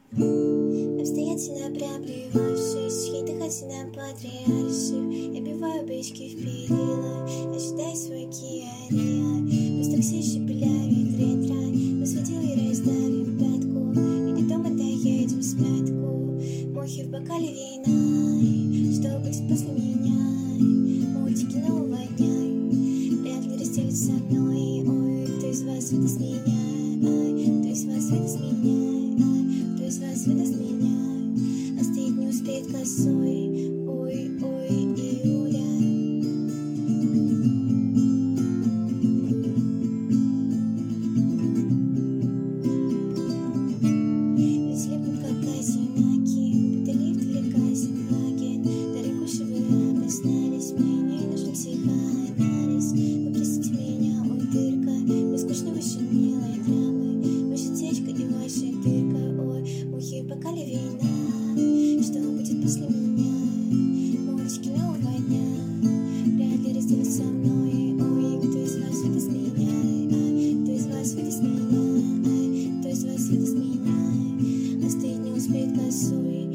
Обстоятельно приобливавшись, ей дыхательно патриаршив, я биваю бички в перила, ожидай свой Киа-Риа. Пусть такси шепелявит ретро, мы с водилой раздавим пятку, или дома доедем в смятку. Мухи в бокале вина, что будет после меня? Мультики нового дня, вряд ли разделится со мной. Ой, кто из вас выдаст меня? Ай, кто из вас выдаст меня? Кто из вас выдаст меня? Остыть не успеет косой. Ой, ой, Иуля. Ведь липнут как осинаки, будто лифт или Казенваген. Дорогуша, вы обоснались, мне не нужен психоанализ. Вы простите меня, ой, дырка, мне скучно ваши милые драмы, ваша течка и ваша дырка. Ой, мухи в бокале вина, что будет после меня? Мультики нового дня, вряд ли разделится со мной. Ой, кто из вас выдаст меня? Ай, кто из вас выдаст меня? Ай, кто из вас выдаст меня? Остыть не успеет косой.